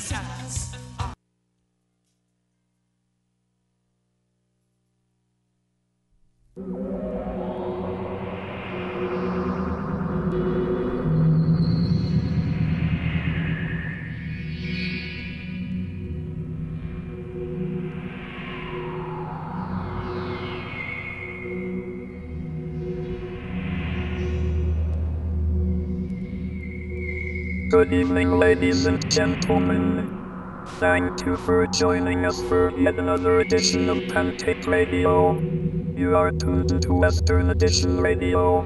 Good evening, ladies and gentlemen. Thank you for joining us for yet another edition of Pancake Radio. You are tuned to Western Edition Radio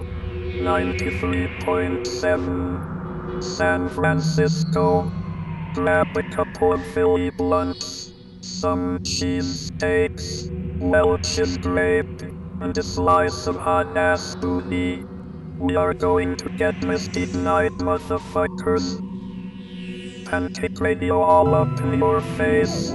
93.7 San Francisco. Grab a couple of Philly blunts, some cheese steaks, Welch's grape, and a slice of hot-ass booty. We are going to get misty tonight, motherfuckers. Pancake Radio all up in your face.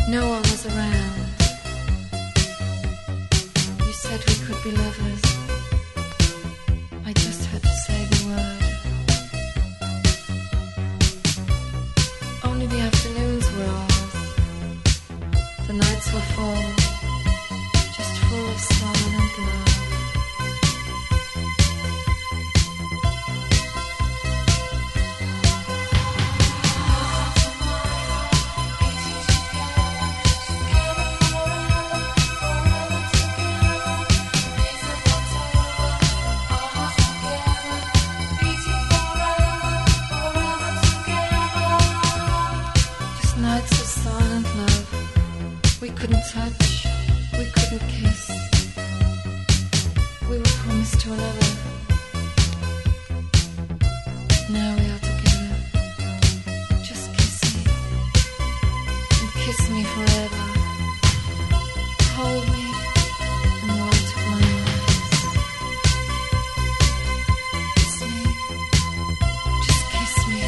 No one was around. You said we could be lovers. I just had to say the word. Only the afternoons were ours. The nights were full, just full of sun and love. Nights of silent love. We couldn't touch, we couldn't kiss. We were promised to another. Now we are together. Just kiss me, and kiss me forever. Hold me and light up my eyes. Kiss me, just kiss me.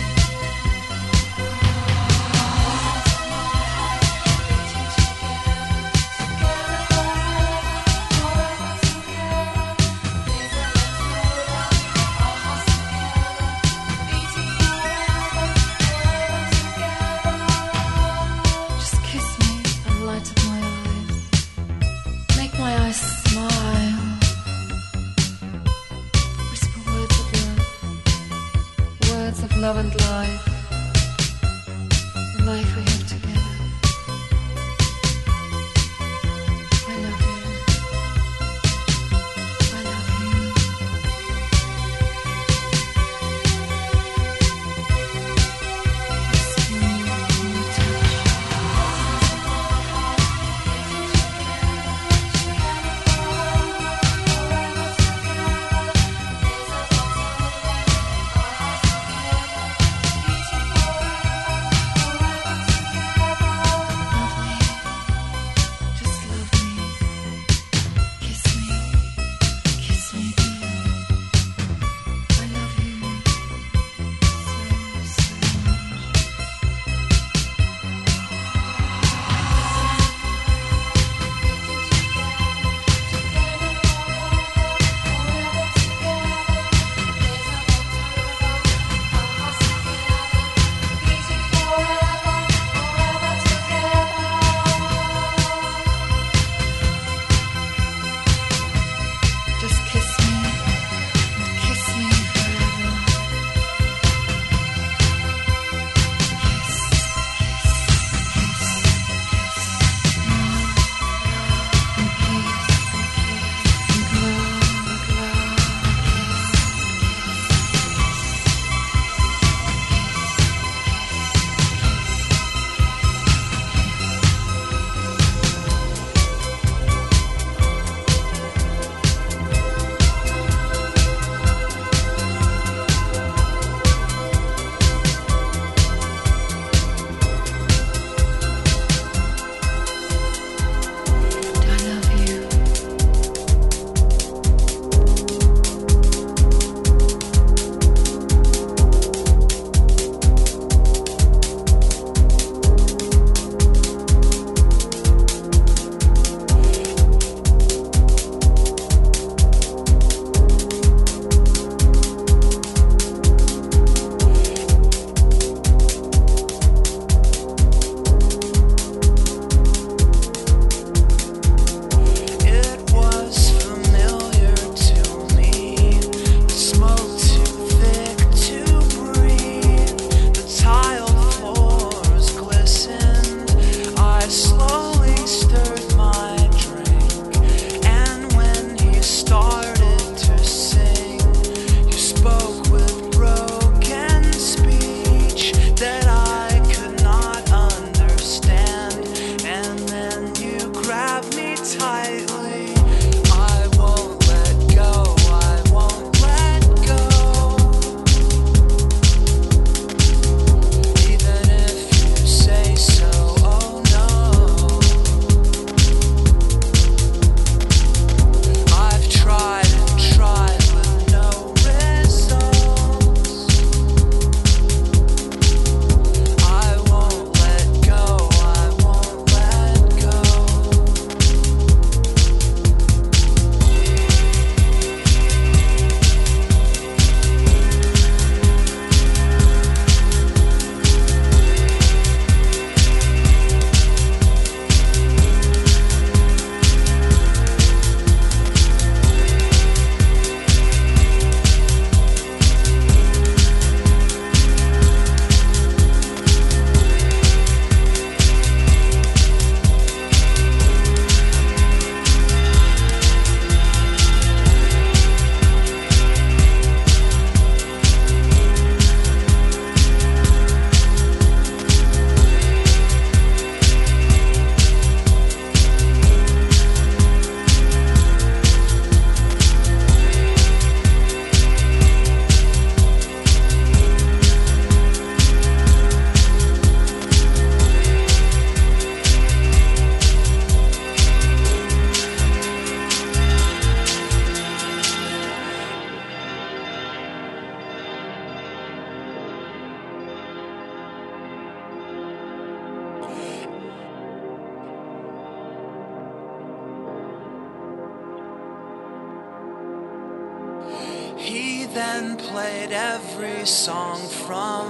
then played every song from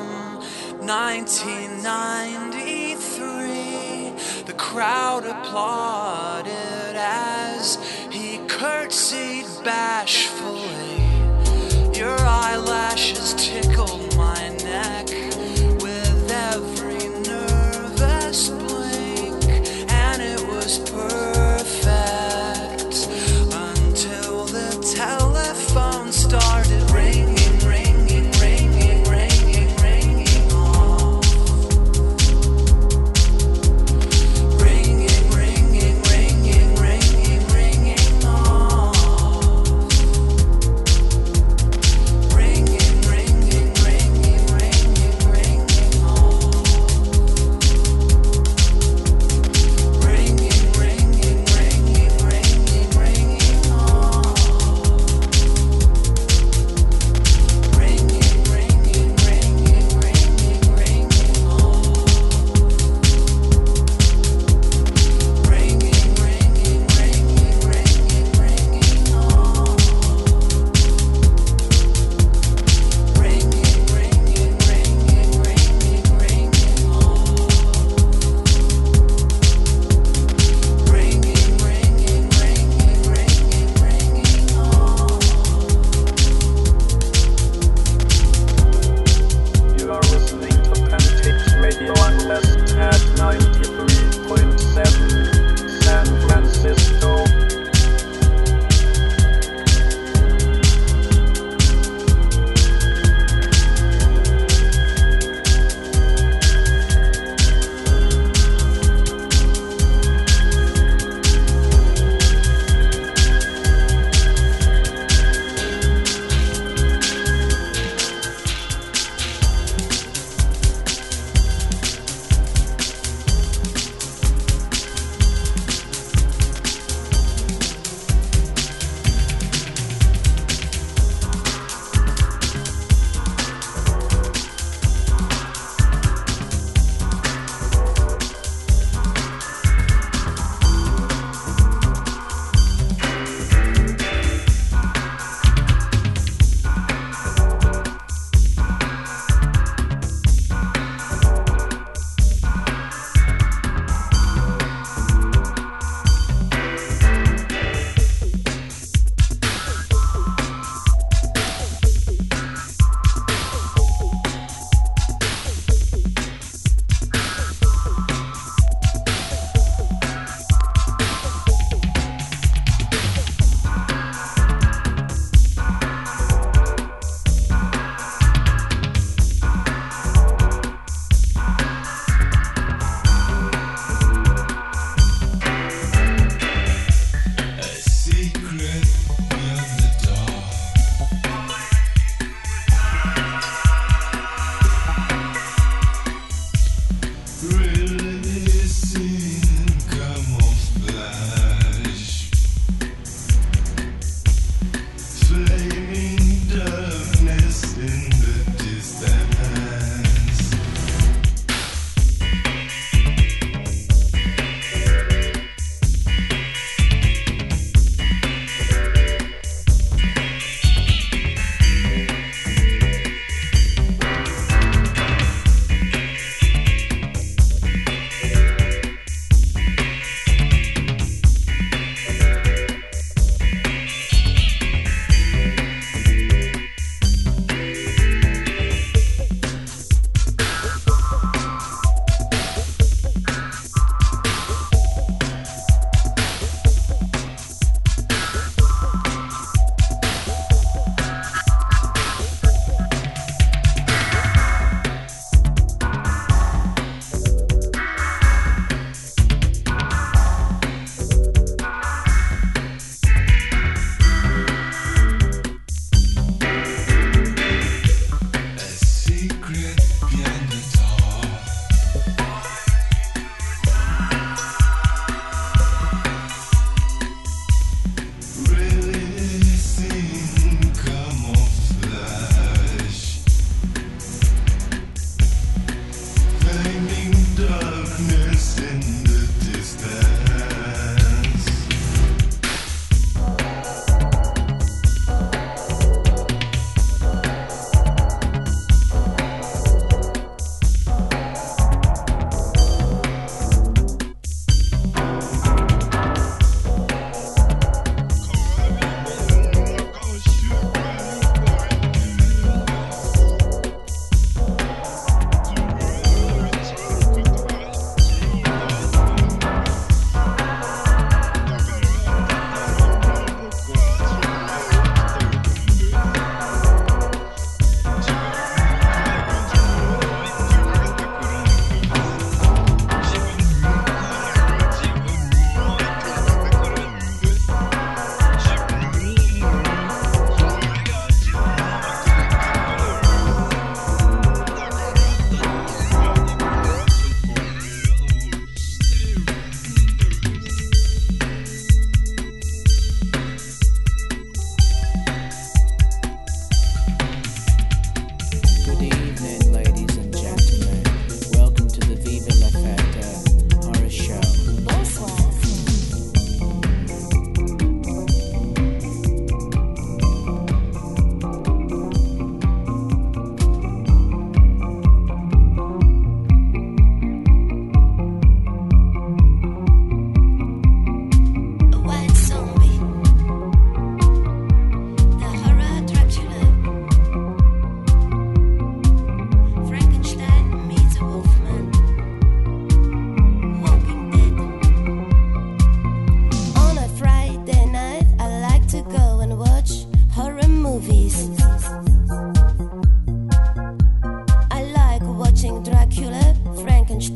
1993. The crowd applauded as he curtsied bashfully. Your eyelashes tickled my neck with every nervous blink, and it was perfect until the telephone started ringing. Ringing, ringing,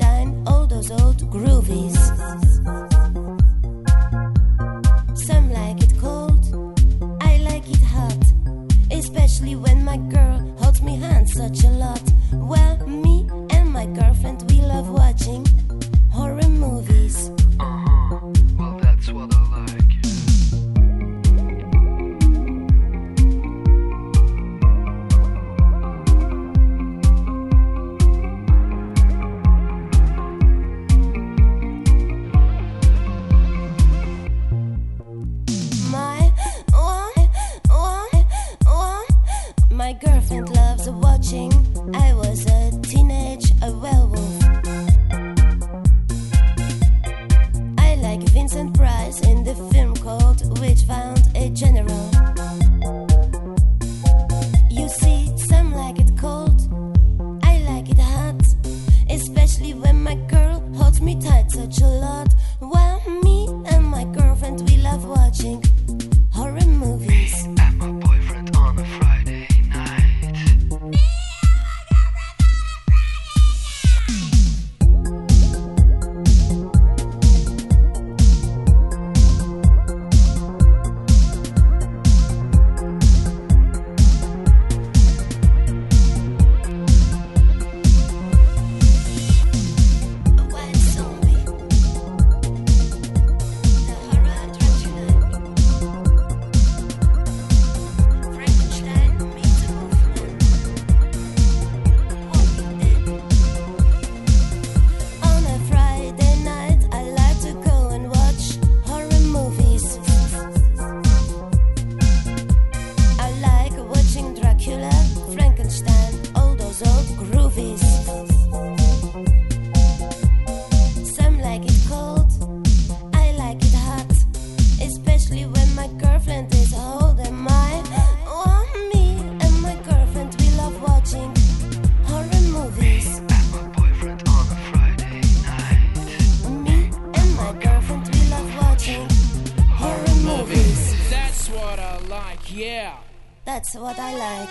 Frankenstein, all those old groovies. Some like it cold, I like it hot, especially when my girl holds me hand such a lot. Well, me and my girlfriend, we love watching horror movies. Well, that's what I like. My girlfriend loves watching. I was a teenage werewolf. I like Vincent Price in the film called Witch Found a General. You see, some like it cold, I like it hot, especially when my girl holds me tight such a lot. Well, me and my girlfriend, we love watching horror movies. Me and my boyfriend on a Friday night. That's what I like.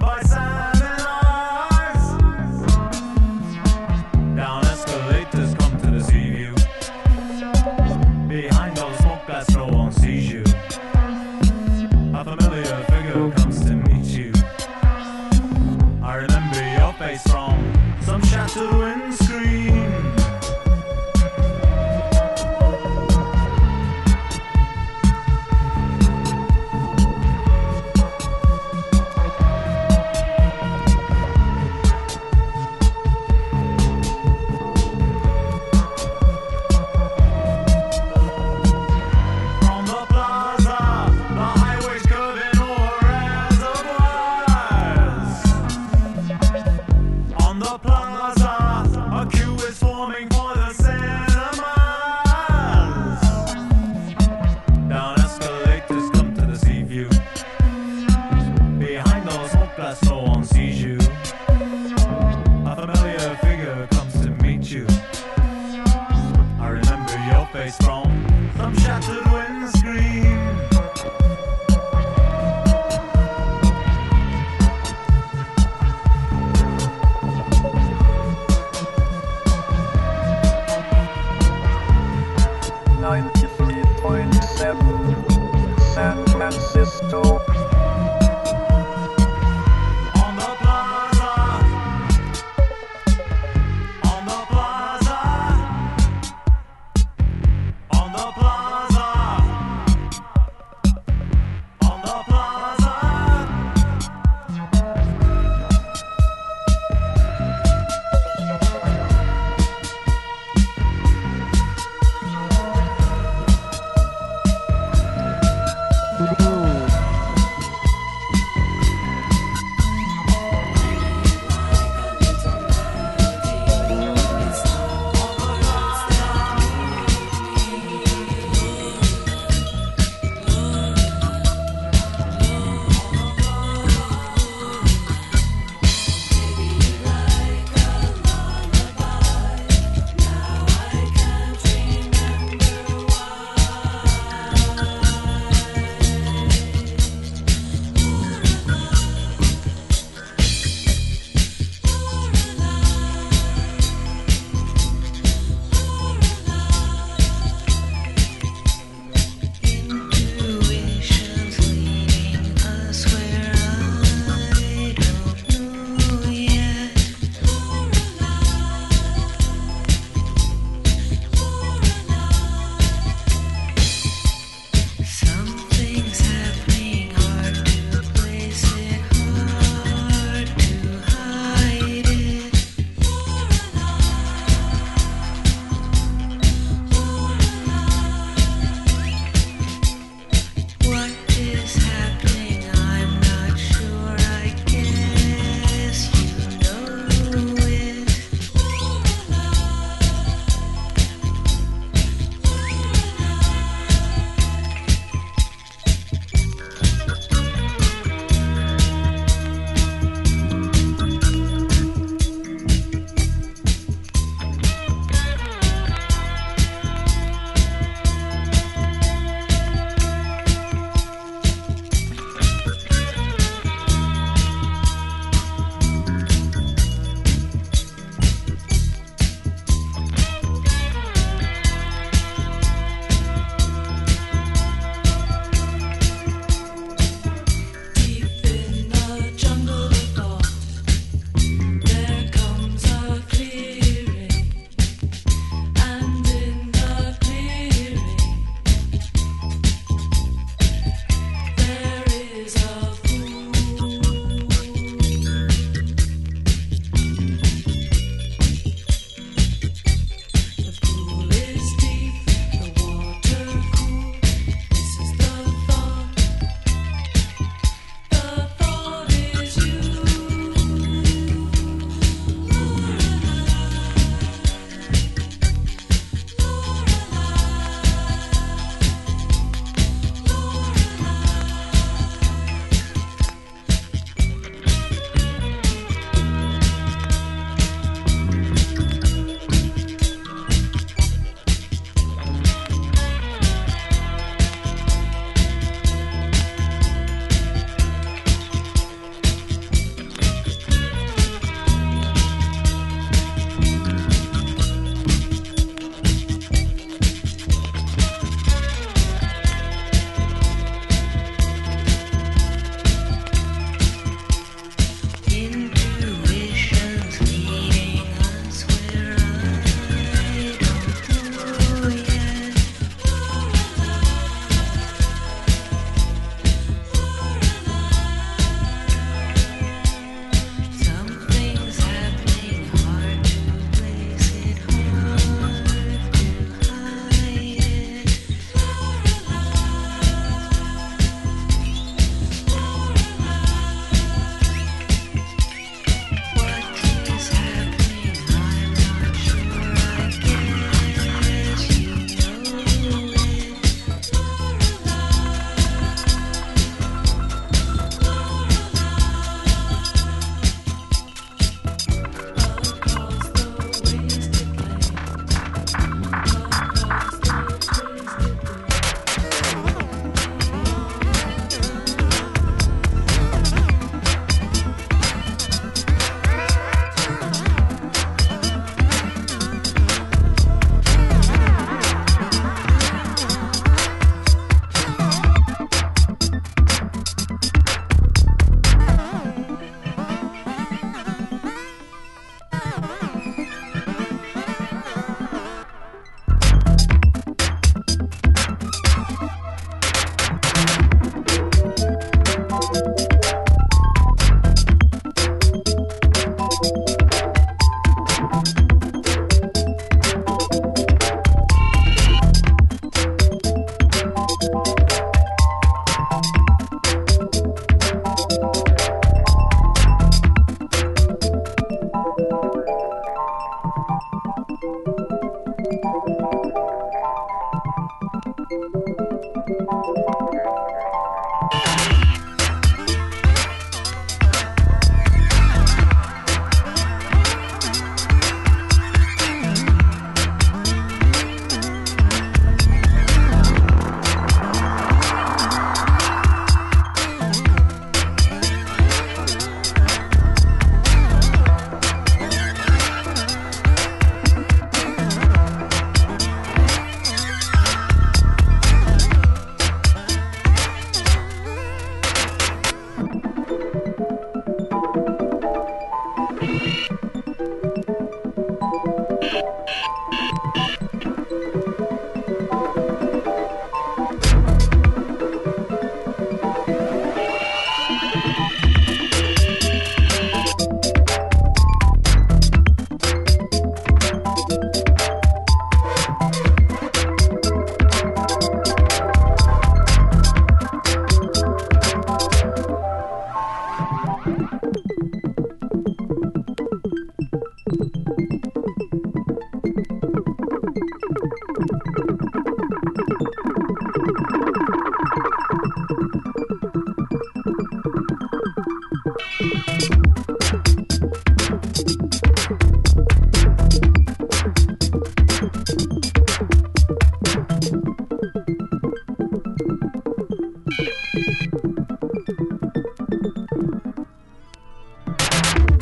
by seminars. Down escalators, come to the sea view. Behind those smoke glass, no one sees you. A familiar figure comes to meet you. I remember your face from some shattered windscreen. From the plaza, the highways curving over reservoirs. On the plaza, a queue is forming for the cinemas. Down escalators, come to the sea view. Behind those smoke glass, no one sees you. A familiar figure comes to meet you. I remember your face from some shattered windscreen. San Francisco. On the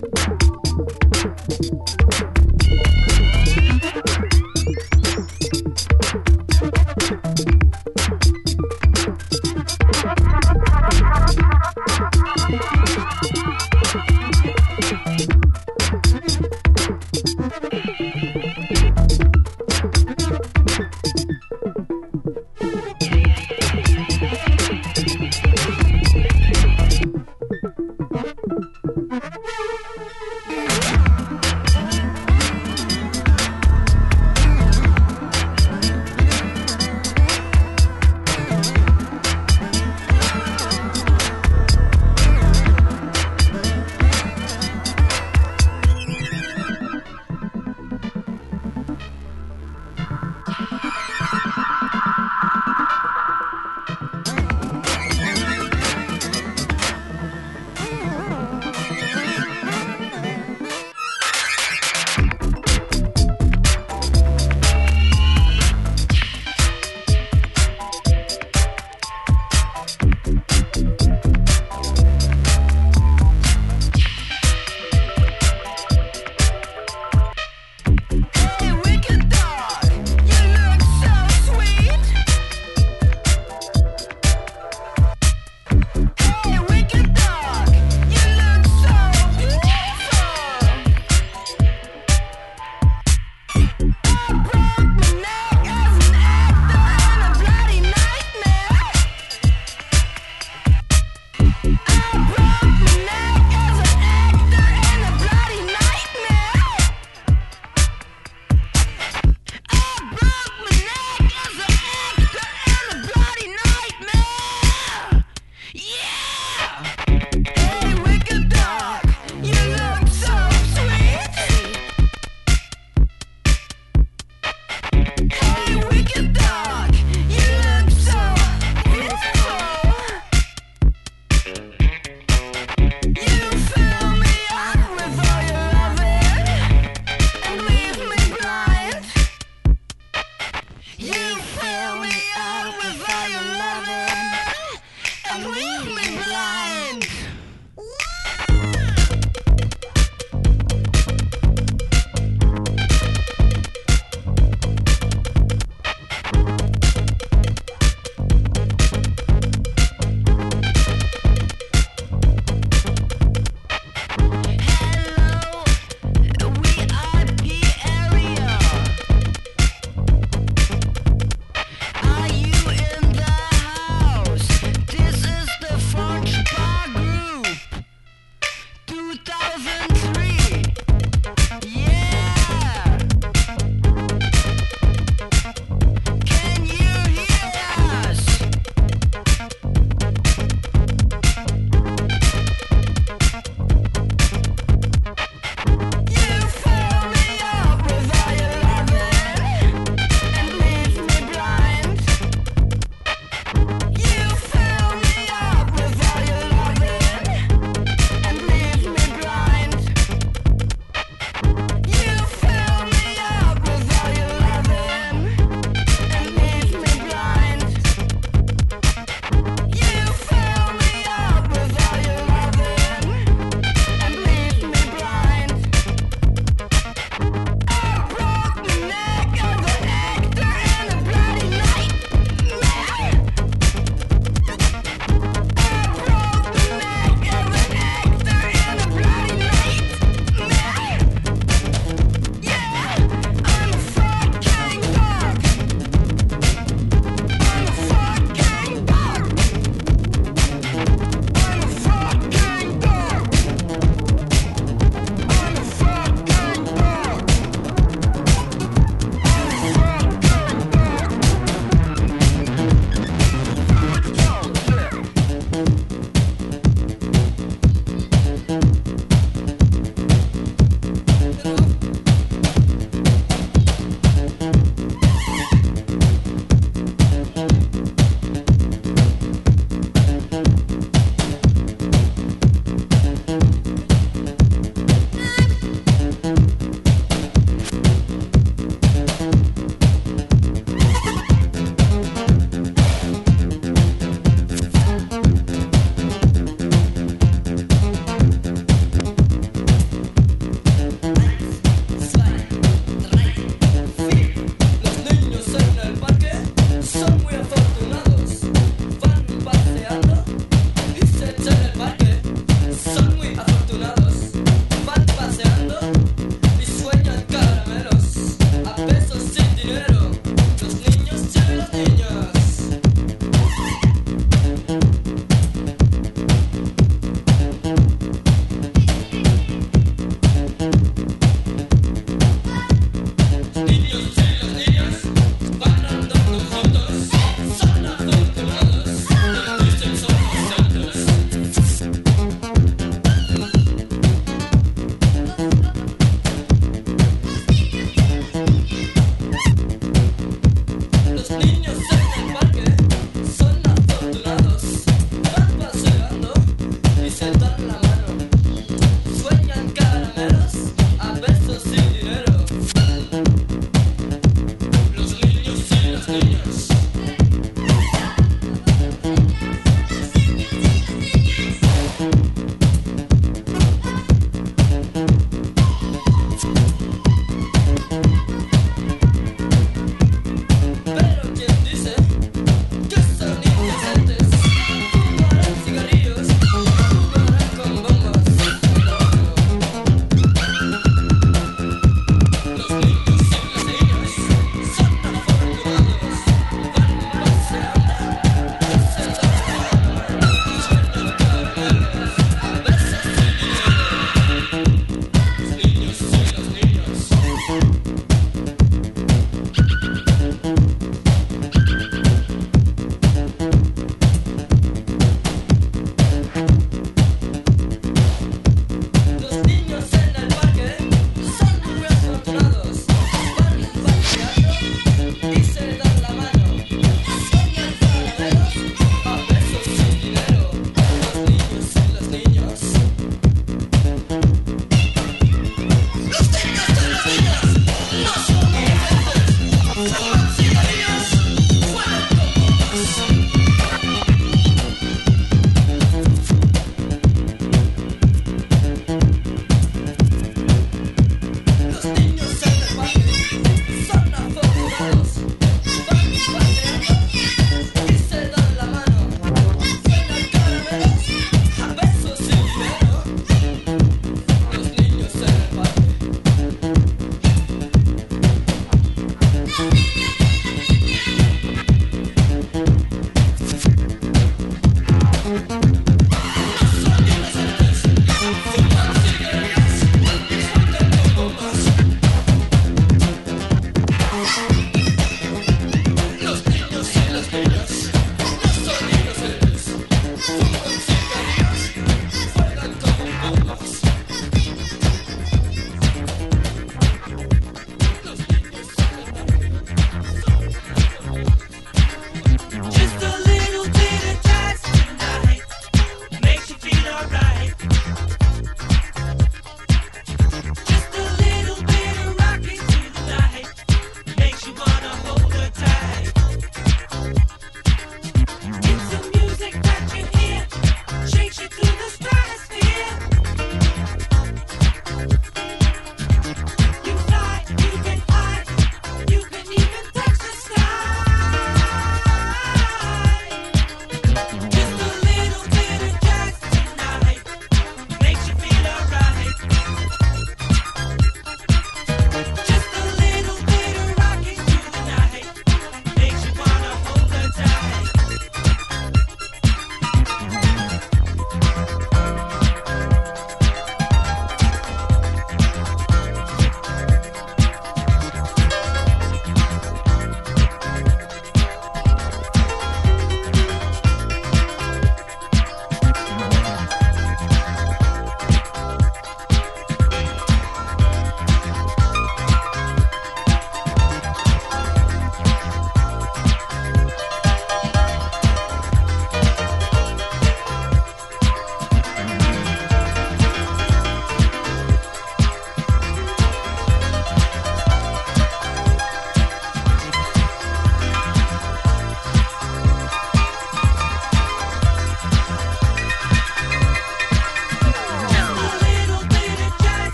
Blind.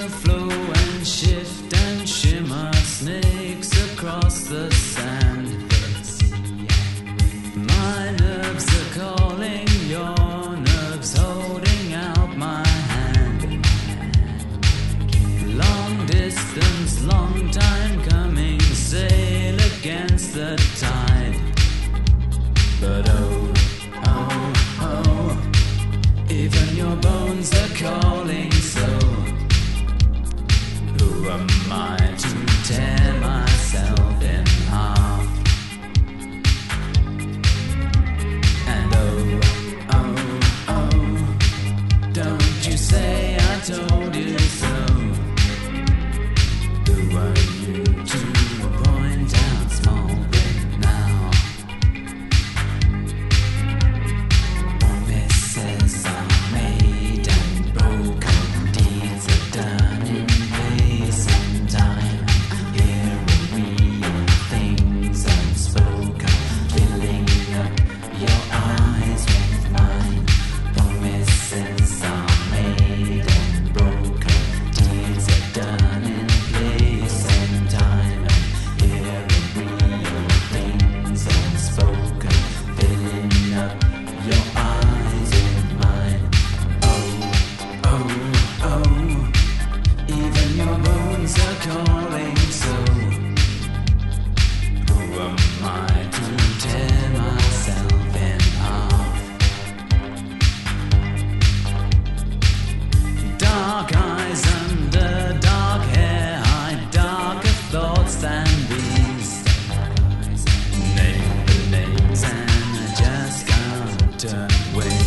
flow and shift and shimmer, snakes across the sand. My nerves are calling, your nerves holding out my hand. Long distance, long time coming, sail against the tide. But oh, oh, oh, even your bones are calling, so who am I to tear myself in half? And oh, oh, oh, don't you say I told you so. Who are you to point out small thing now? Promises are made and broken, deeds are done in place and time. Here are real things unspoken, filling up your eyes with mine. Promises are made and broken, deeds are done in place and time. Here are real things unspoken, filling up your eyes with mine. Oh, oh, oh, even your bones are calling, so who am I to tear myself in half? Dark eyes under dark hair hide darker thoughts than these. Name the names and I just can't turn away.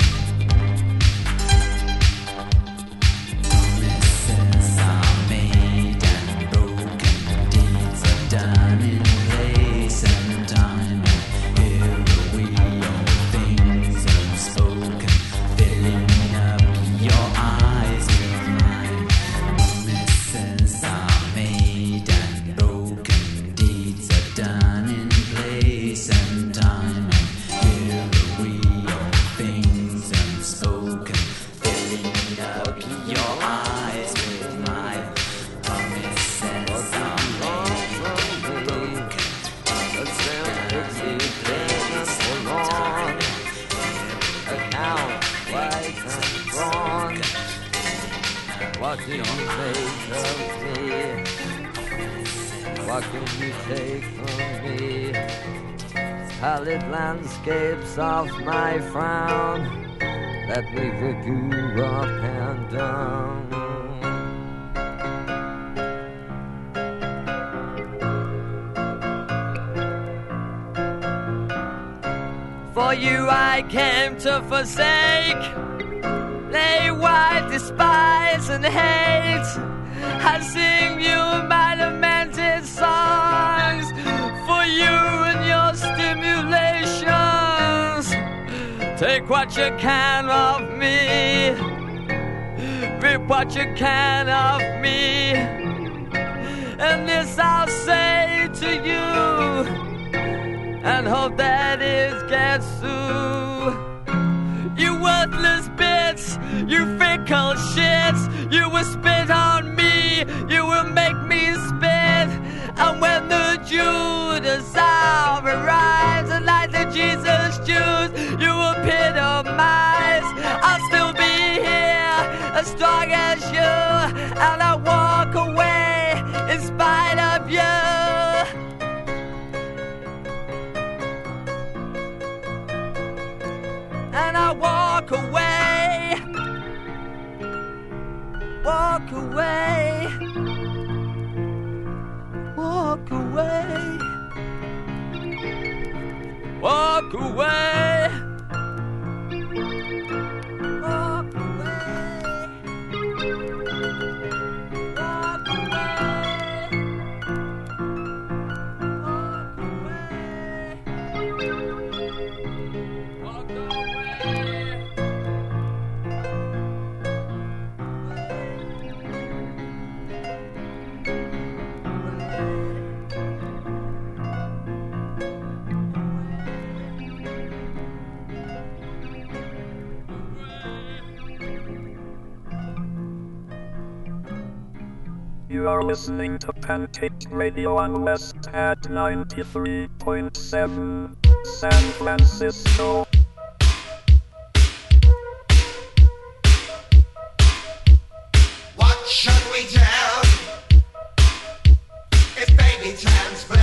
Promises are made and broken, deeds are done in place and time. Here are real things unspoken, filling up your eyes with mine. Promises are made and broken, deeds are done in place and time. Here are real things unspoken, filling up your eyes with mine. Promises are made and broken, deeds are done in place and time. Account white and drawn. What do you make of me? What can you take from me? Pallid landscapes of my frown that we could go up and down. For you I came to forsake, lay wide, despise and hate. I sing you my lamented songs for you and your stimulations. Take what you can of me, rip what you can of me, and this I'll say to you, and hope that it gets through. You worthless bits, you fickle shits, you will spit on me, you will make me spit. And when the Judas hour arrives, and like the Jesus Jews, you will epitomize. I'll still be here, as strong as you, and I walk away in spite of you. And I walk away, walk away, walk away, walk away, walk away, walk away, walk away. You are listening to Pancake Radio on West at 93.7 San Francisco. What should we do if baby turns blue?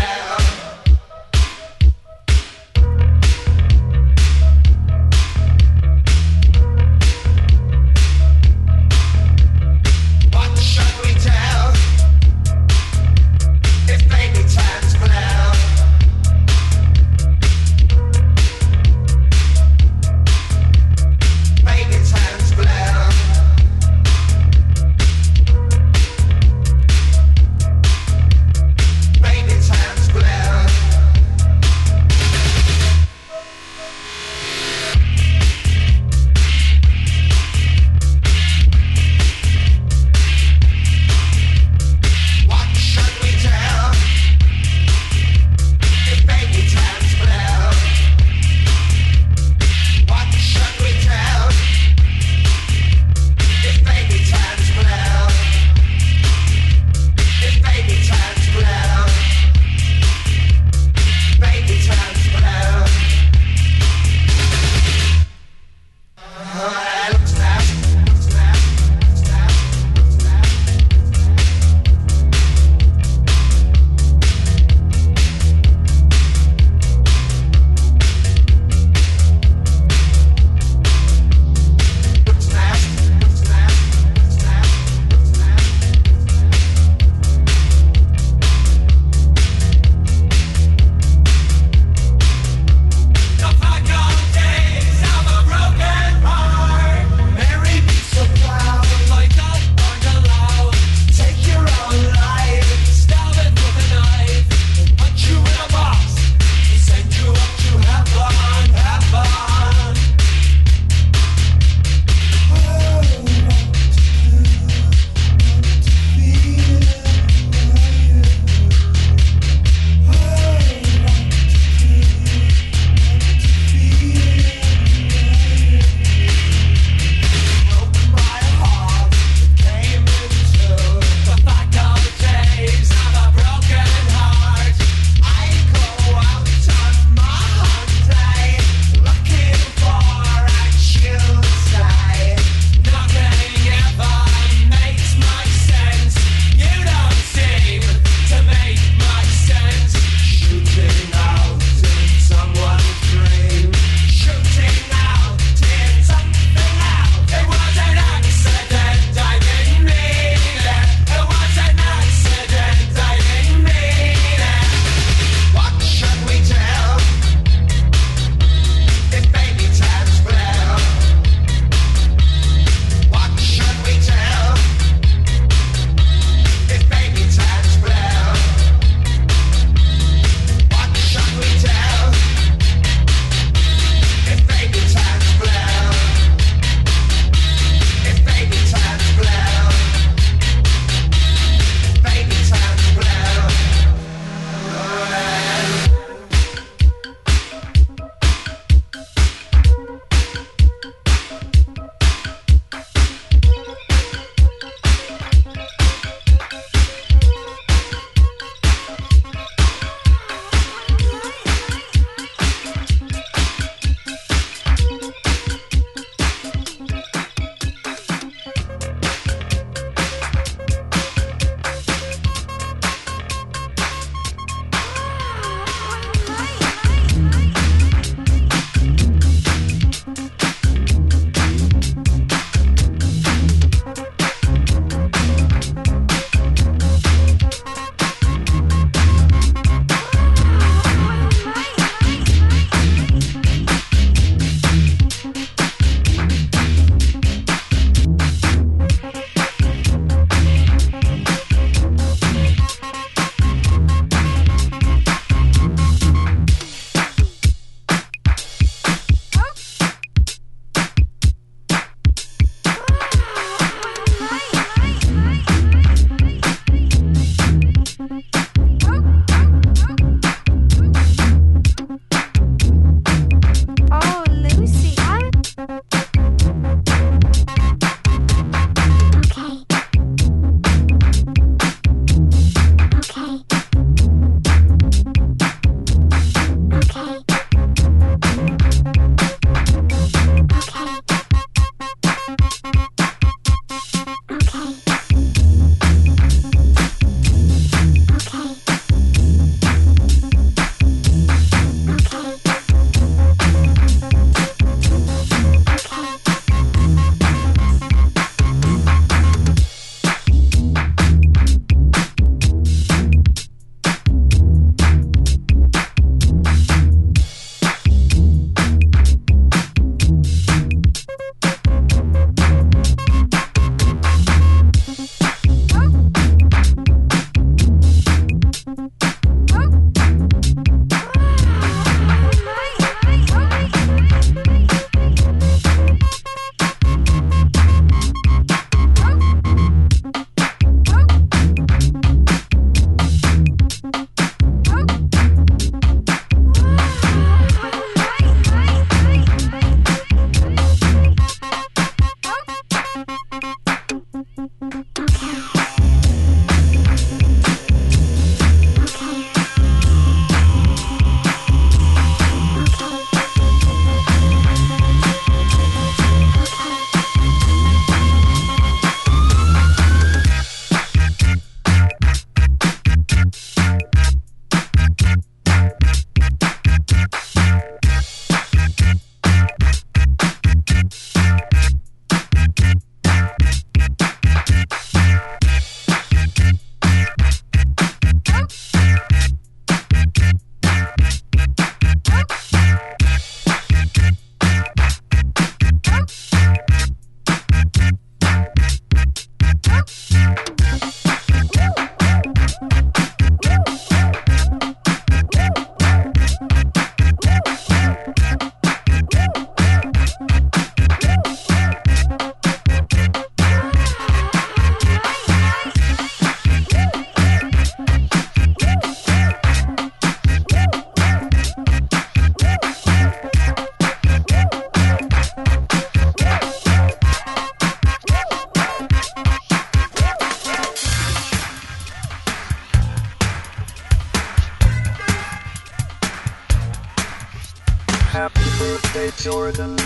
Jordan.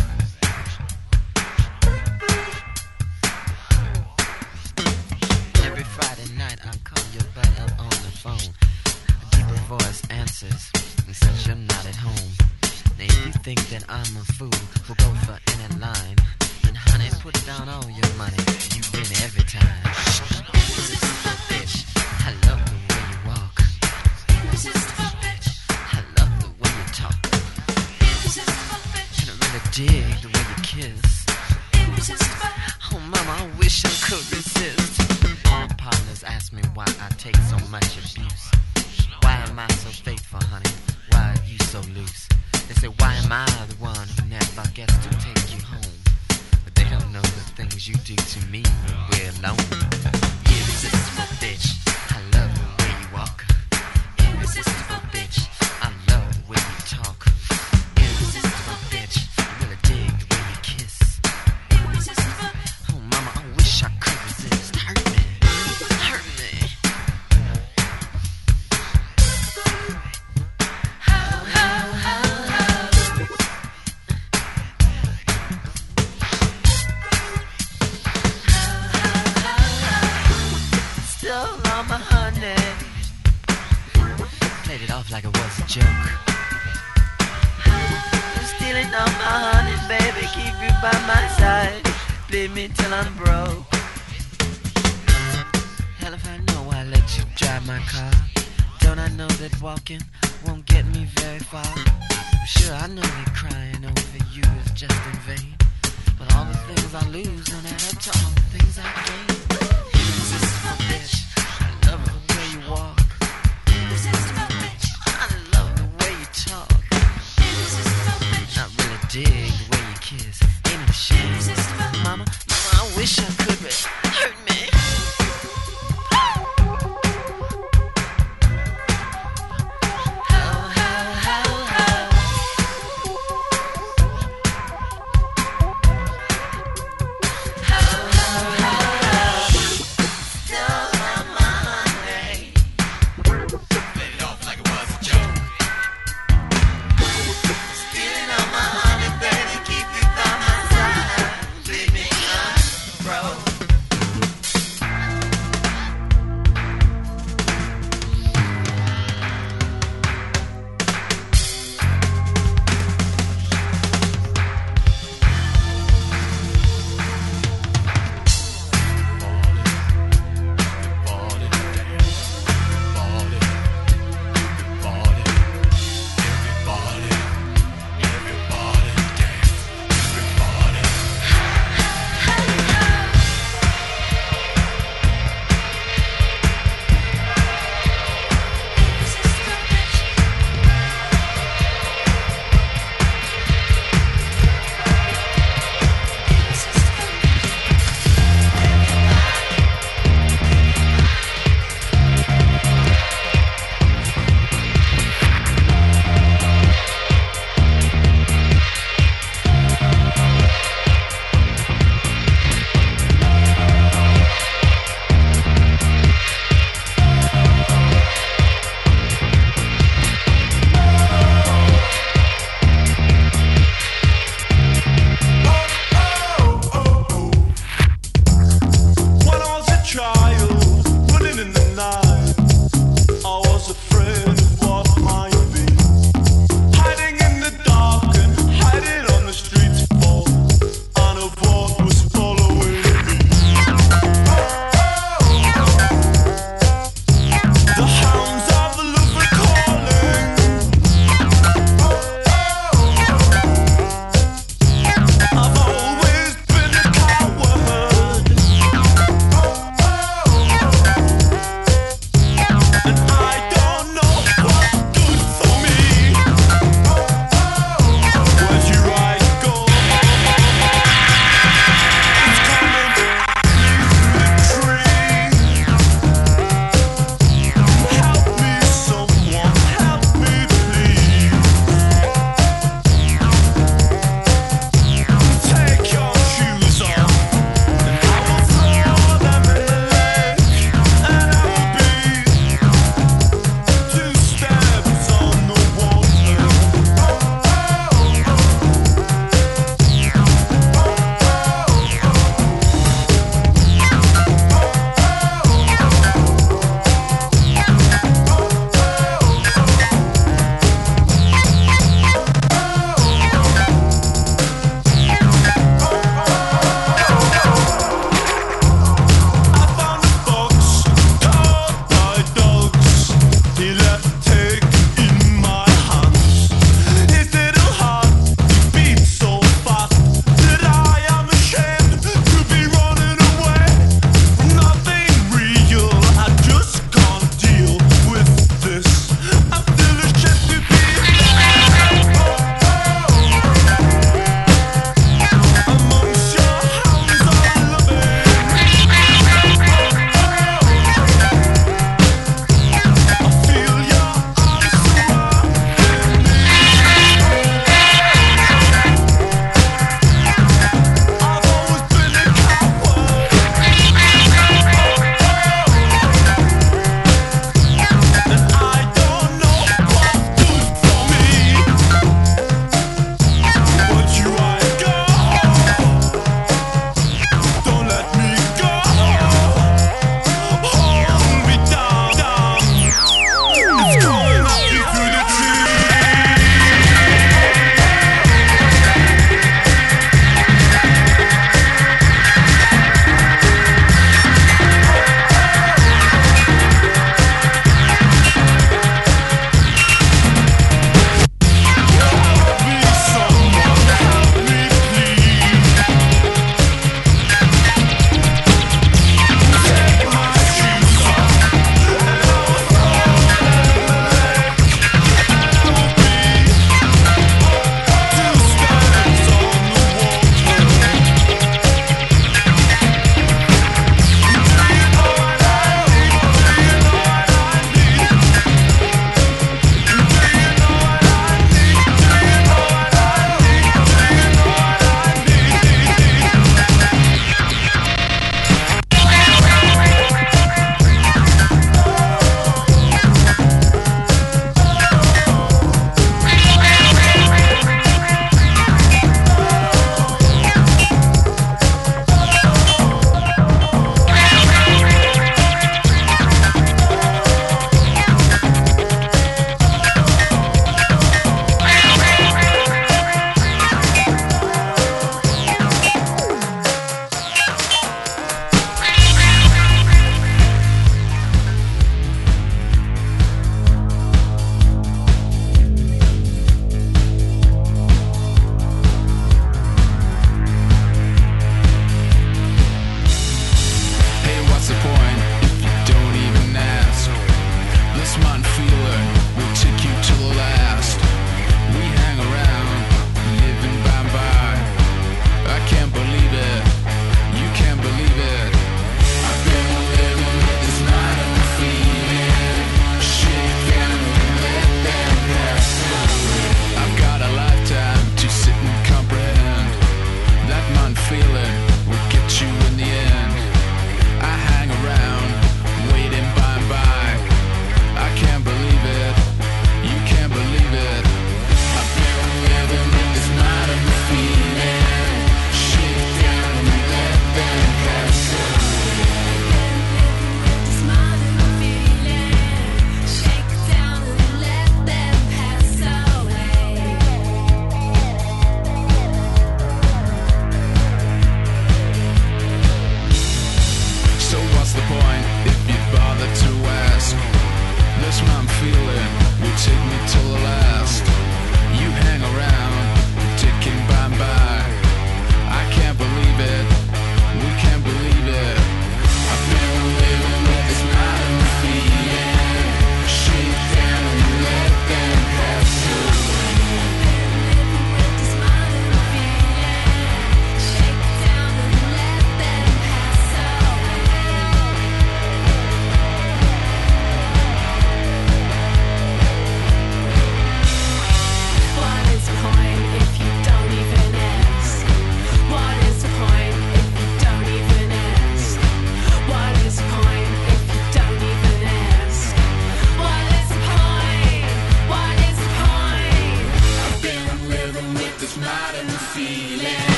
Every Friday night I call your butt up on the phone. A deeper voice answers and says you're not at home. Now if you think that I'm a fool who'll go for any line, then honey, put down all your money. You win every time. Irresistible bitch, I love the way you walk. Irresistible bitch, I love the way you talk. Irresistible bitch, and I really dig the way you kiss. Irresistible. Oh mama, I wish I could resist. My partners ask me why I take so much abuse. Why am I so faithful, honey? Why are you so loose? They say, why am I the one who never gets to take you home? But they don't know the things you do to me when we're alone. Irresistible bitch, I love the way you walk. Irresistible bitch, I love the way you talk. Irresistible bitch, I really dig the way you kiss. Irresistible. Oh mama, I wish I could resist. Hurt me, hurt me. Still on my honey. Played it off like it was a joke. You're stealing all my honey, baby. Keep you by my side. Bleed me till I'm broke. Hell if I know I let you drive my car. Don't I know that walking won't get me very far? Sure, I know that crying over you is just in vain. But all the things I lose don't add up to all the things I gain. Irresistible bitch, I love the way you walk. Irresistible bitch, I love the way you talk. Irresistible bitch, I really dig the way you kiss. Ain't it a shame? Irresistible. Mama, I wish I could, but hurt me. Bro.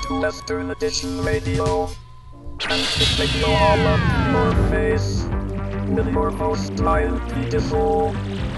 to Western Edition Radio. And the video all up in your face. With your host, Ryan Peterson.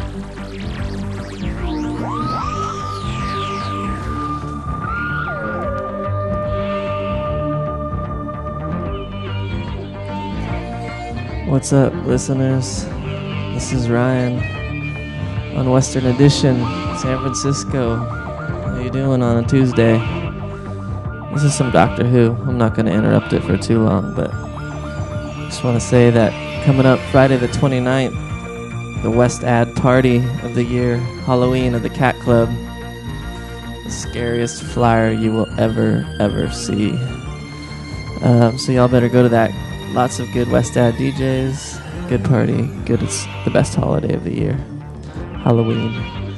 What's up, listeners? This is Ryan on Western Edition, San Francisco. How you doing on a Tuesday? This is some Doctor Who. I'm not going to interrupt it for too long, but I just want to say that coming up Friday the 29th, the West Ad party of the year, Halloween of the Cat Club. The scariest flyer you will ever see. So y'all better go to that. Lots of good West Ad DJs, good party, good. It's the best holiday of the year, Halloween.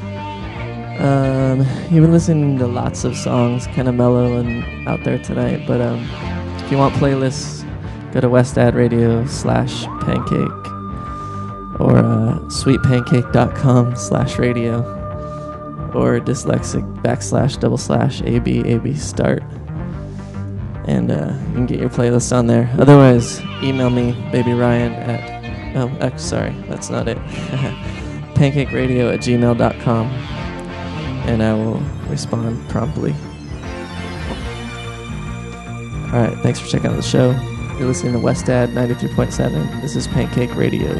You've been listening to lots of songs, kind of mellow and out there tonight, but if you want playlists, go to westadradio/pancake or sweetpancake.com/radio or dyslexic \\AB start. And you can get your playlist on there. Otherwise, email me, babyryan at... sorry, that's not it. pancakeradio@gmail.com. And I will respond promptly. Alright, thanks for checking out the show. You're listening to West Ad 93.7. This is Pancake Radio.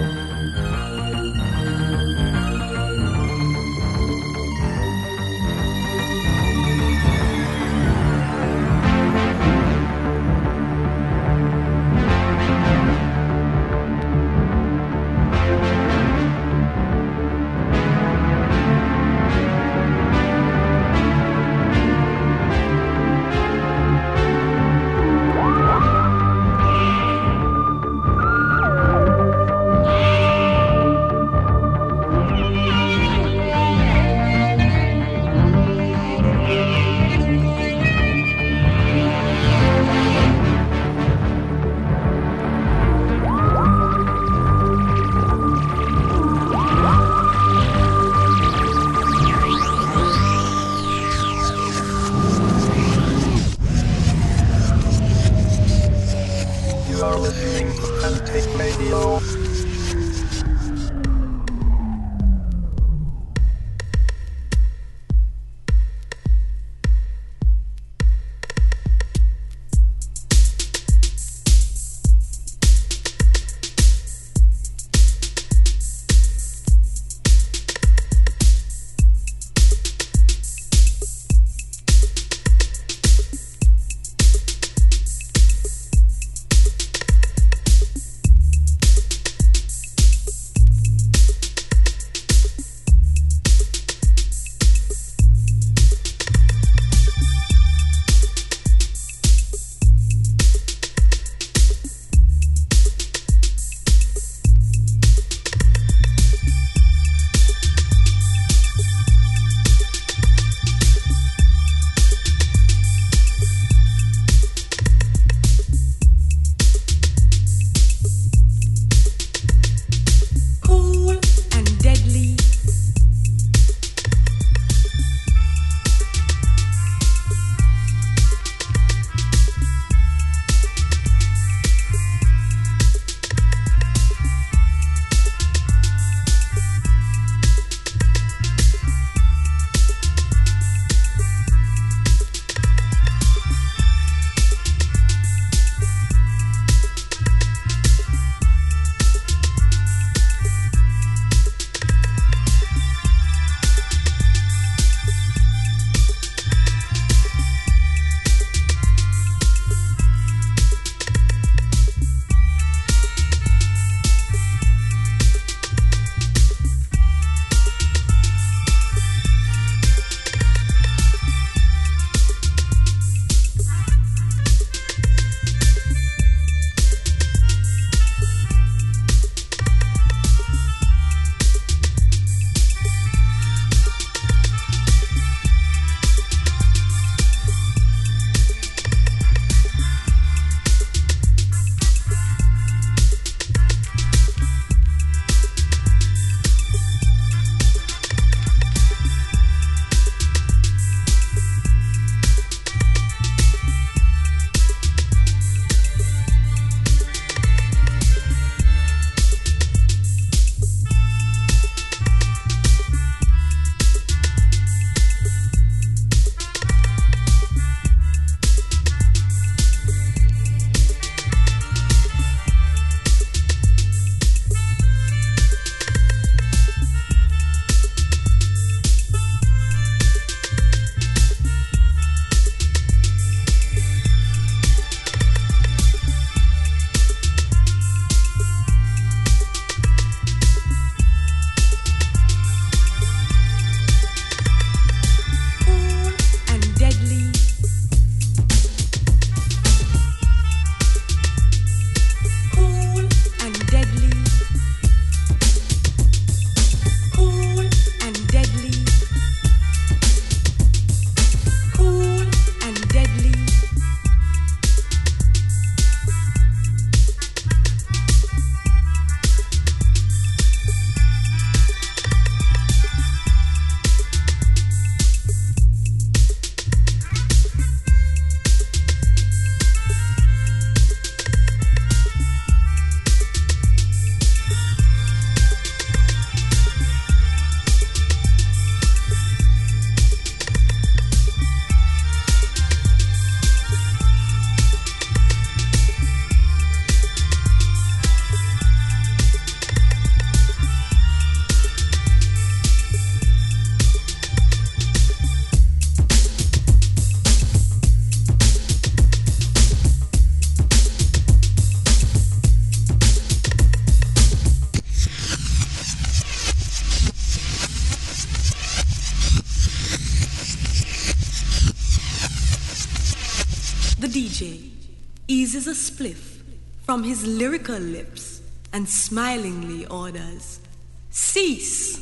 DJ eases a spliff from his lyrical lips and smilingly orders, "Cease."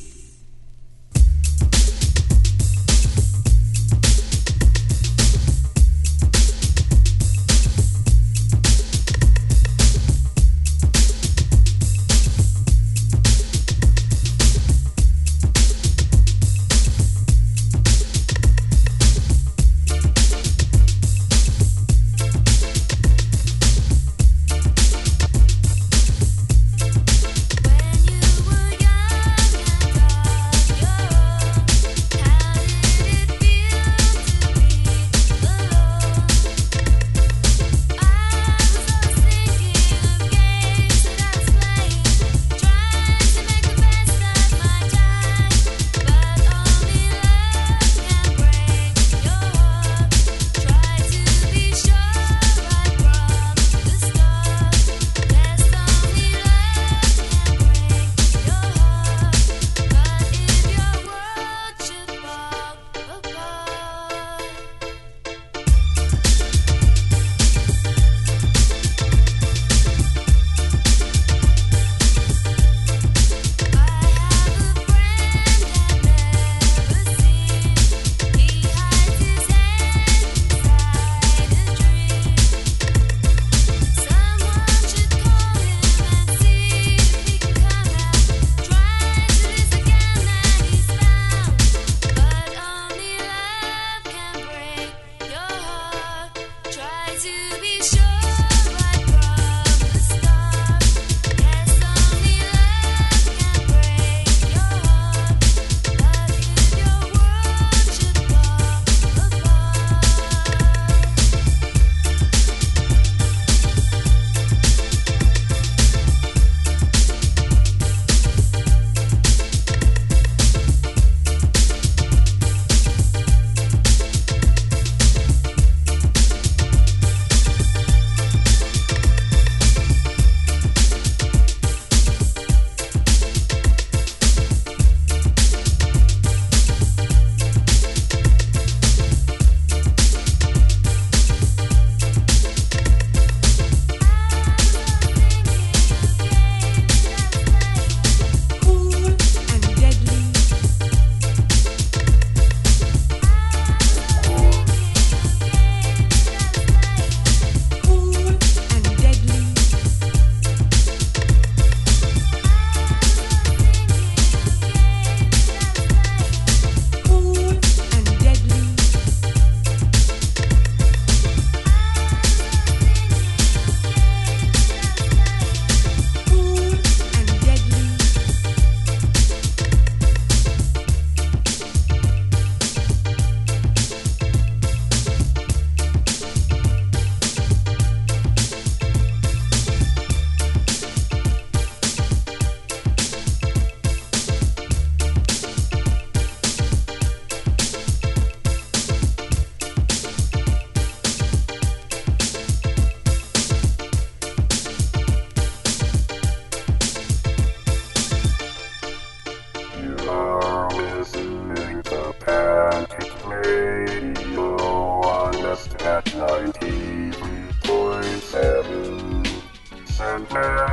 San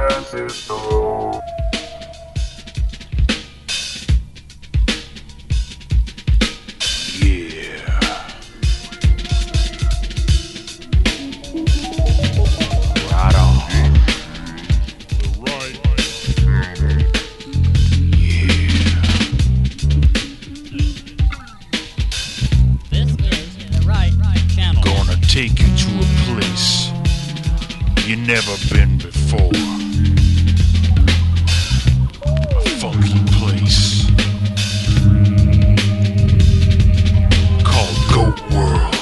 Francisco. Take you to a place you never been before. A funky place called Goat World.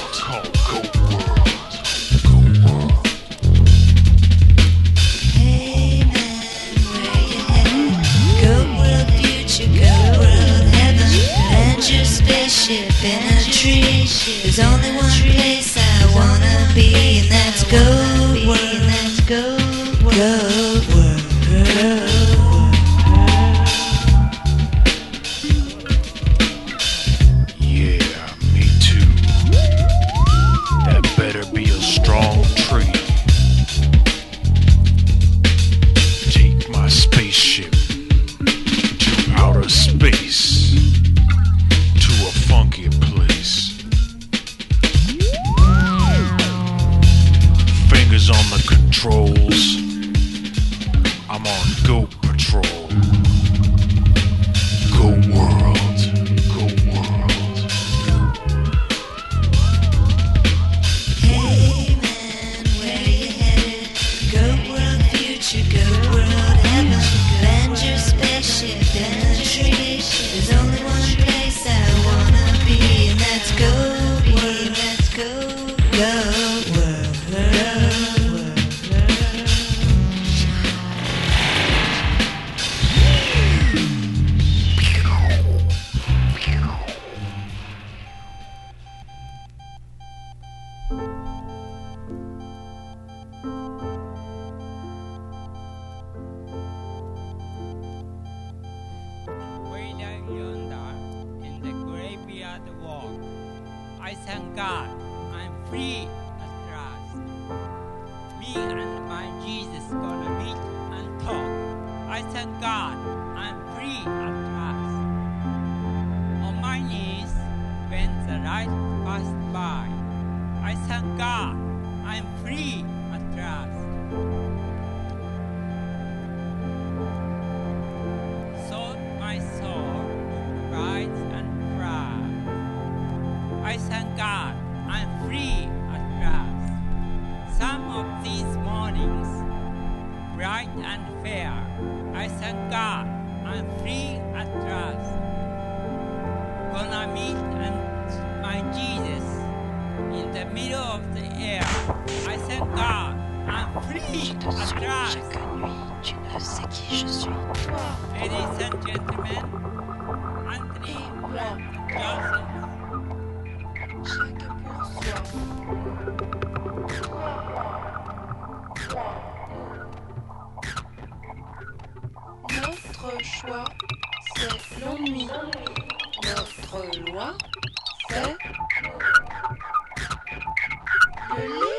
Hey man, where you headed? Goat World future, Goat World heaven. Land your spaceship in a tree. There's only one place I wanna be, and that's Goat World. Goat World. Yeah, me too. That better be a strong There's only one place I wanna be, and that's go world, let's go world. Way down yonder in the graveyard walk, I thank God I'm free at last. Me and my Jesus gonna meet and talk. I thank God I'm free at last. On my knees when the light passed by, I thank God I'm free at last. Thought my soul would rise and fly. I thank God I'm free at last. Some of these mornings, bright and fair, I thank God I'm free at last. Gonna meet and my Jesus in the middle of the air. I thank God I'm free at last. Tu ne sais qui je suis. Ladies and gentlemen, Anthony Johnson. Chacun pour soi. Notre choix, c'est l'ennui. Notre loi, c'est le lit.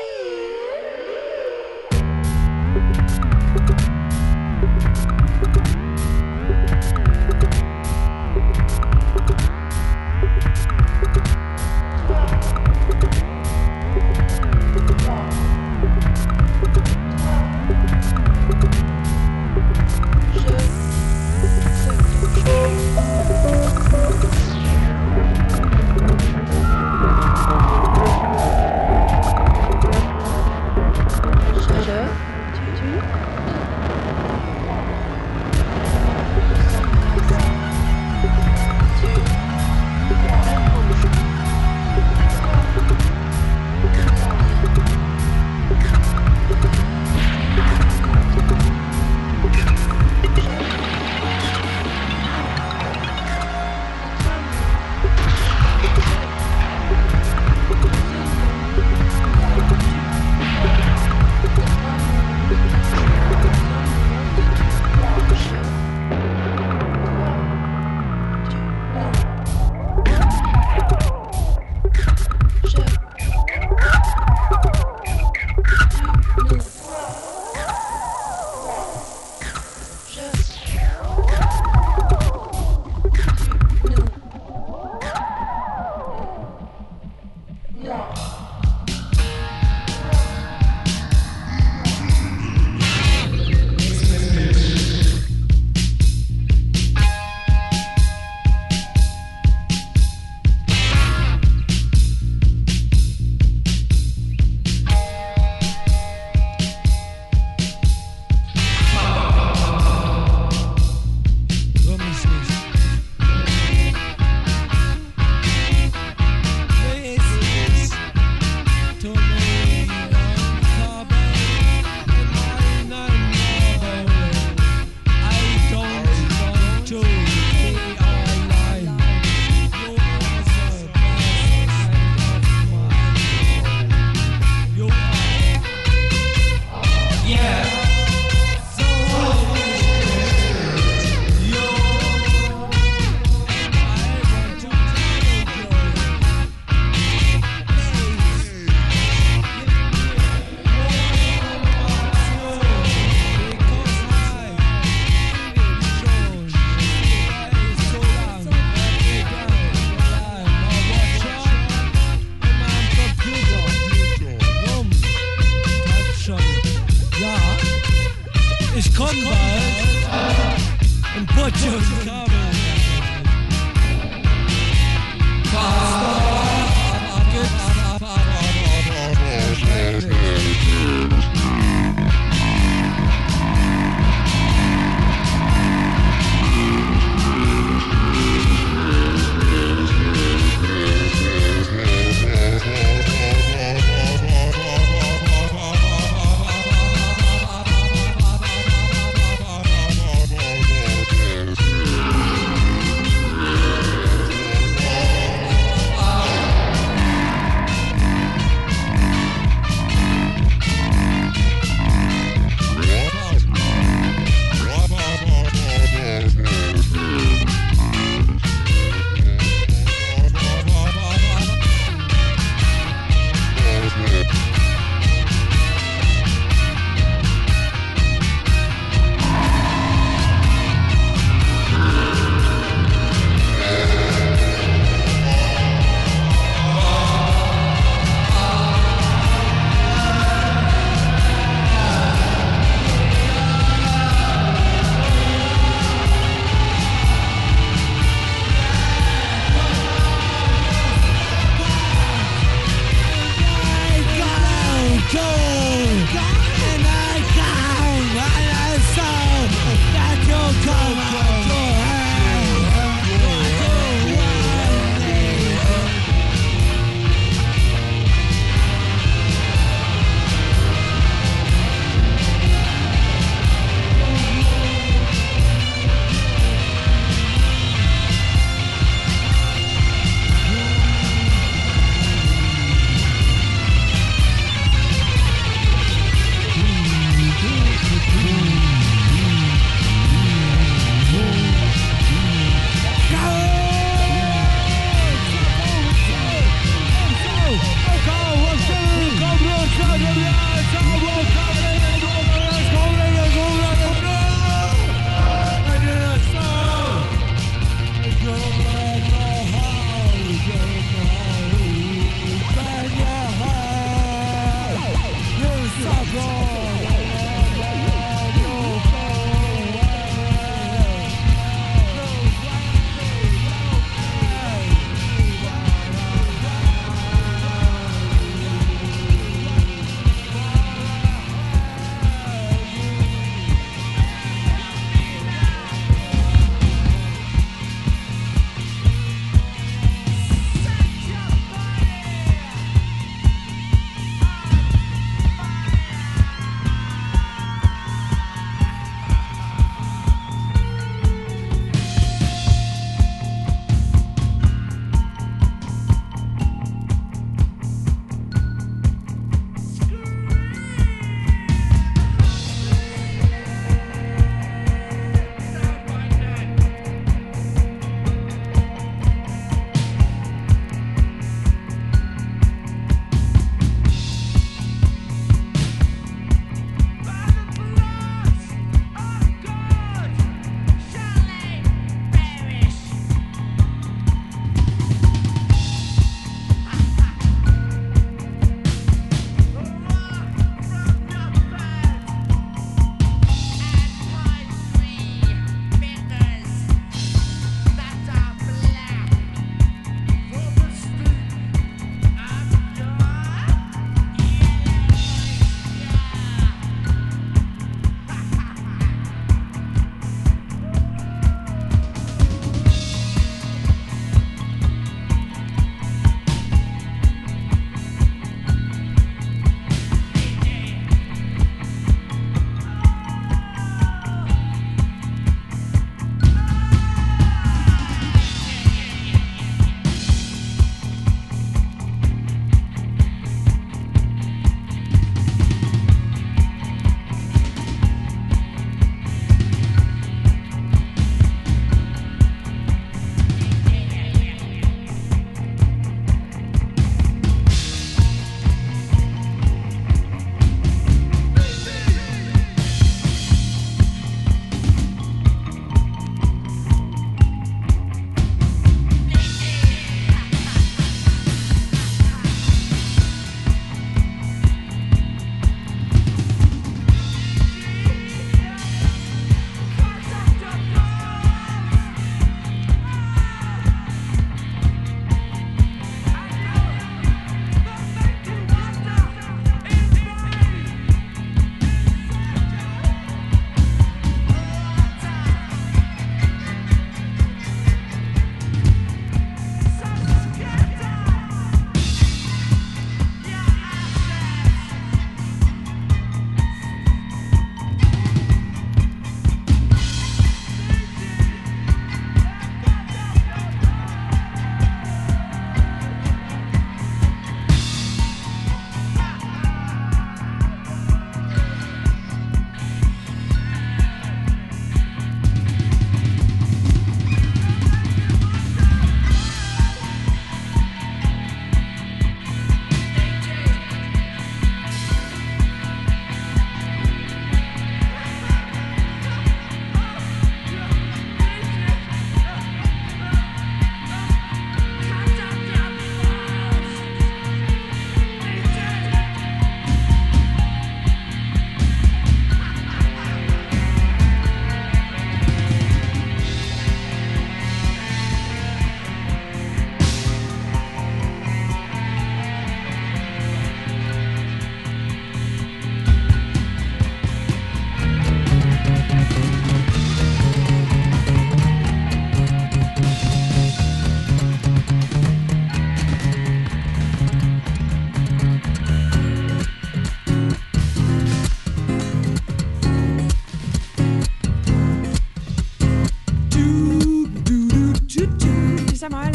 Samuel.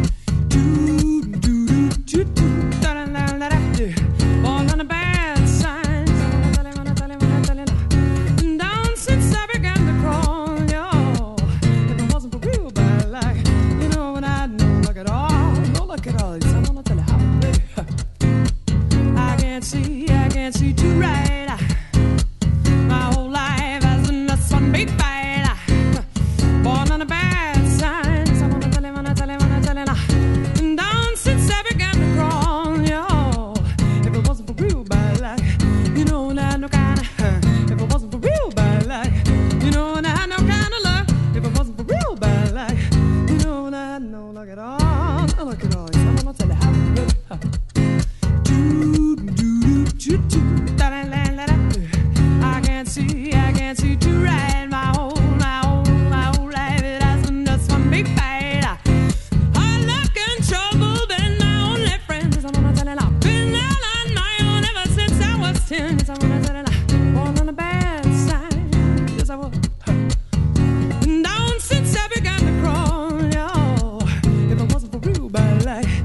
Born on a bad sign. Down since I began to crawl, yo. If it wasn't for real bad luck, you know when I no luck at all, no luck at all. I wanna tell you how, baby. I can't see to right. My whole life has been just one big fight. Born on a bad sign. I wanna tell you. And down since I began to crawl, yo. If it wasn't for real bad luck, you know that no kind of. If it wasn't for real bad luck, you know that no kind of luck. If it wasn't for real bad luck, you know that no luck at all, no luck at all. I wanna tell you how. I can't see to right. My whole life it has been just one big fight. Hard luck and trouble been my only friends. I wanna tell you, I've been out on my own ever since I was 10. I wanna tell you, born on a bad side. Yes, I was. And down since I began to crawl, yo. If it wasn't for real bad luck.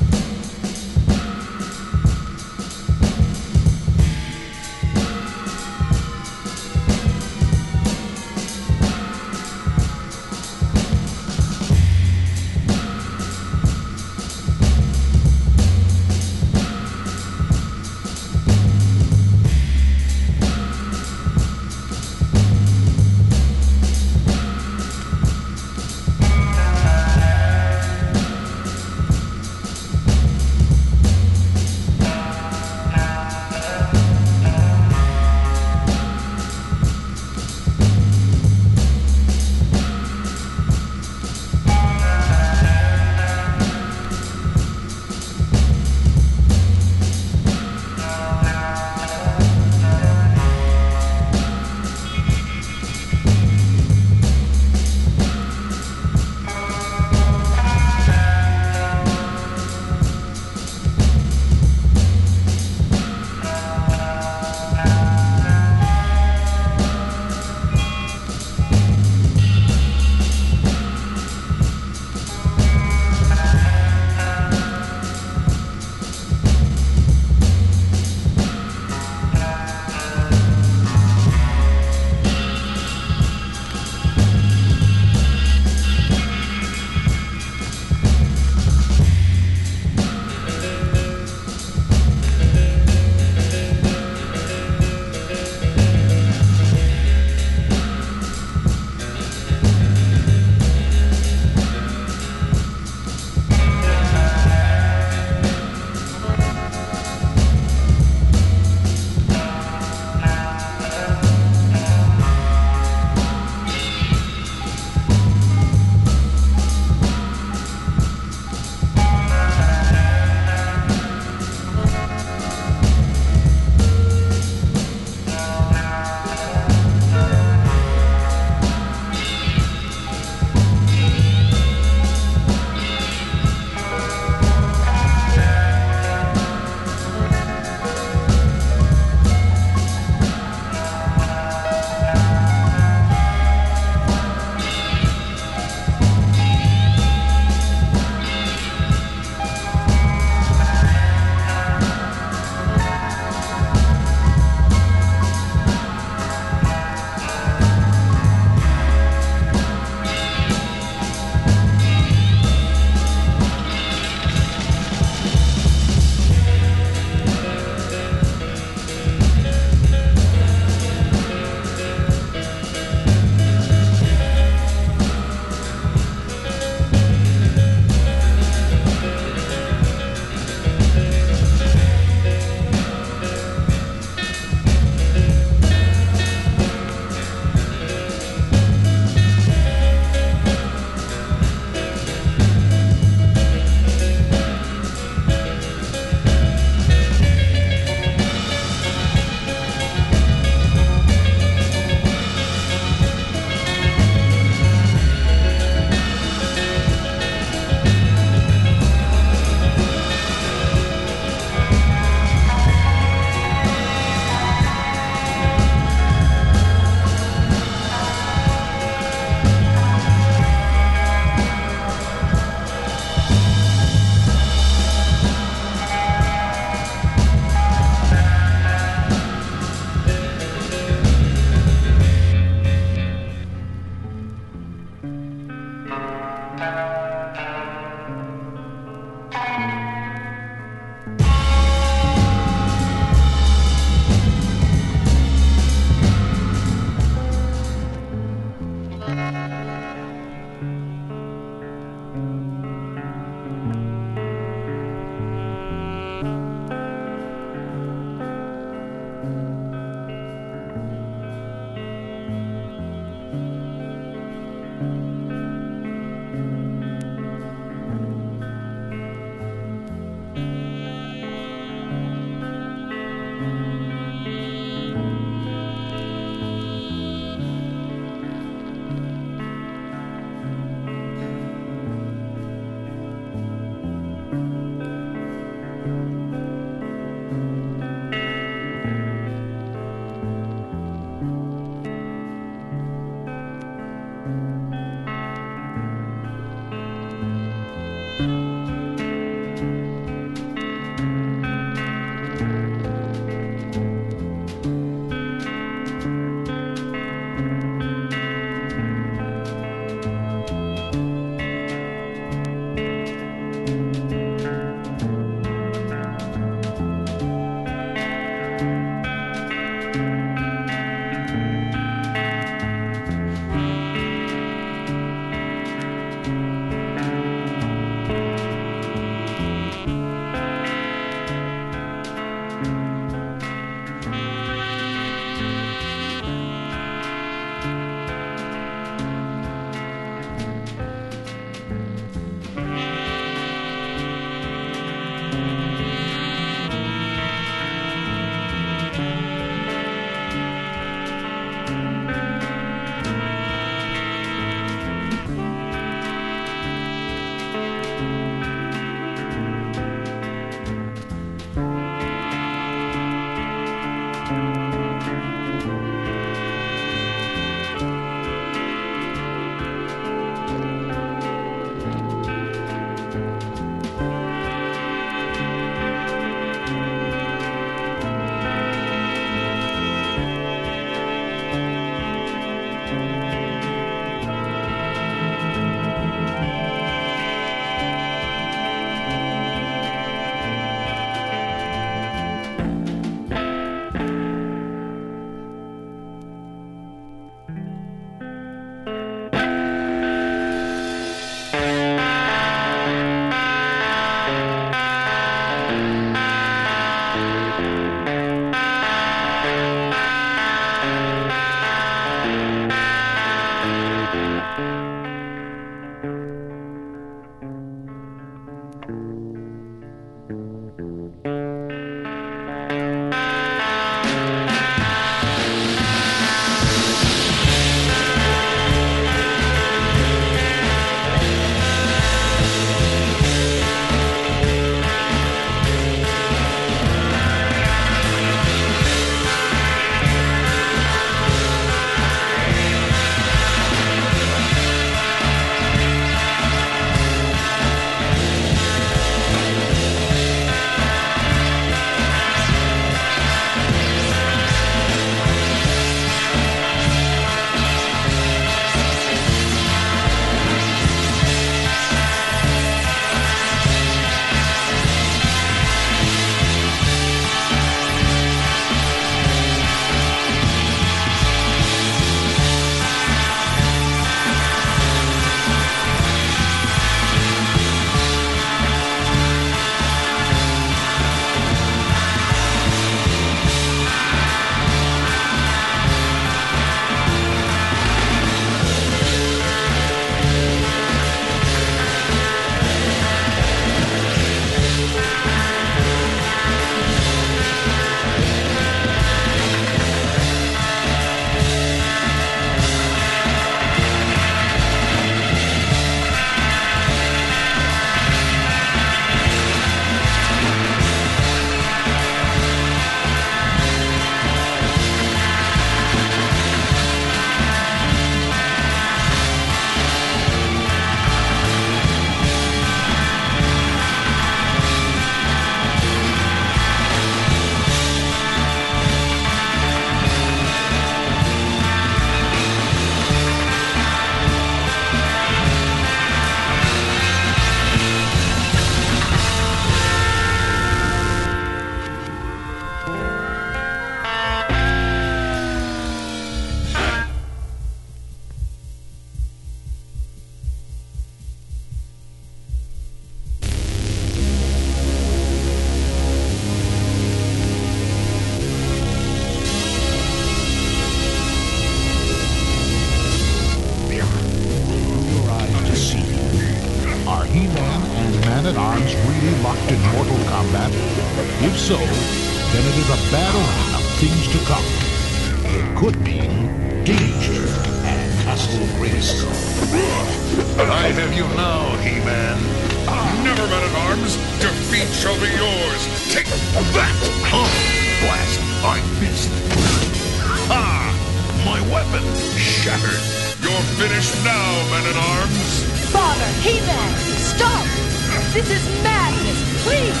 Men-at-Arms really locked in mortal combat? If so, then it is a bad omen of things to come. It could mean danger at Castle Grayskull. I have you now, He-Man. Never Men-at-Arms. Defeat shall be yours. Take that! Oh, blast! I missed. Ha! My weapon shattered. You're finished now, Men-at-Arms. Father, He-Man, stop! This is madness, please!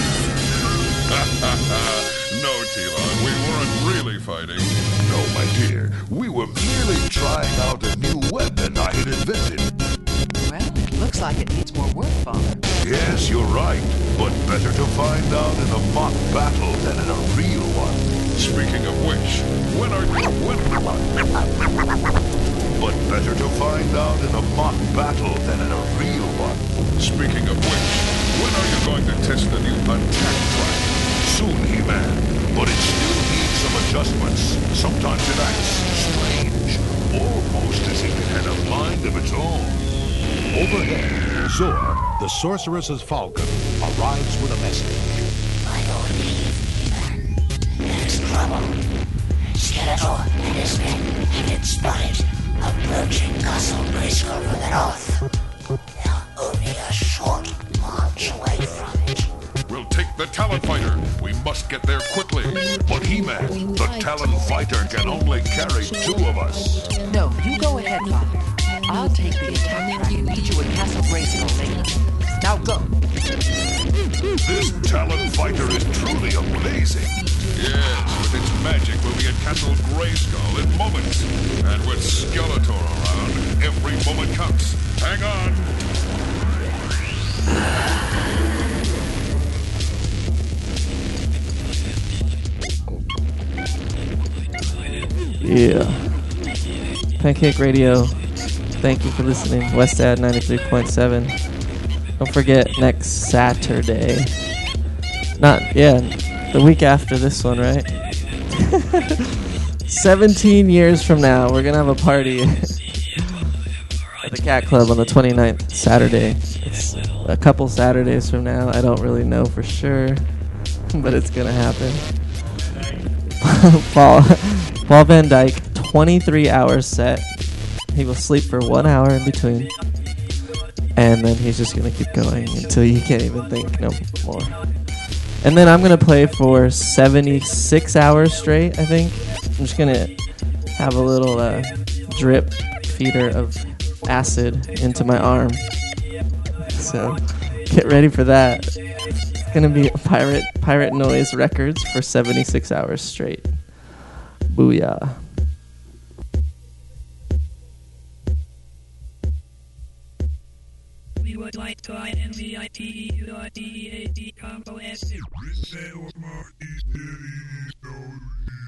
No, Telon, we weren't really fighting. No, my dear, we were merely trying out a new weapon I had invented. Well, it looks like it needs more work, Father. Yes, you're right, but better to find out in a mock battle than in a real one. Speaking of which, when are you... But better to find out in a mock battle than in a real one. Speaking of which, when are you going to test the new attack track? Soon, He-Man, but it still needs some adjustments. Sometimes it acts strange, almost as if it had a mind of its own. Overhead, Zor, the sorceress's falcon, arrives with a message. I don't leave, He-Man. There's trouble. Skeletor and his men have been spotted approaching Castle Grayskull from the north. They're only a short march away from it. We'll take the Talon Fighter. We must get there quickly. But He-Man, the Talon Fighter can only carry 2 of us. No, you go ahead, Father. I'll take the attack track and meet you at Castle Grayskull later. Now go. This Talon Fighter is truly amazing. Yes, with its magic, we'll be at Castle Grayskull in moments. And with Skeletor around, every moment counts. Hang on. Yeah. Pancake Radio. Thank you for listening. Westad 93.7. Don't forget next Saturday. The week after this one, right? 17 years from now, we're going to have a party at the Cat Club on the 29th, Saturday. It's a couple Saturdays from now. I don't really know for sure, but it's going to happen. Paul Van Dyke, 23 hours set. He will sleep for 1 hour in between. And then he's just going to keep going until you can't even think no more. And then I'm going to play for 76 hours straight, I think. I'm just going to have a little drip feeder of acid into my arm. So get ready for that. It's going to be Pirate Noise Records for 76 hours straight. Booyah. We would like to invite combo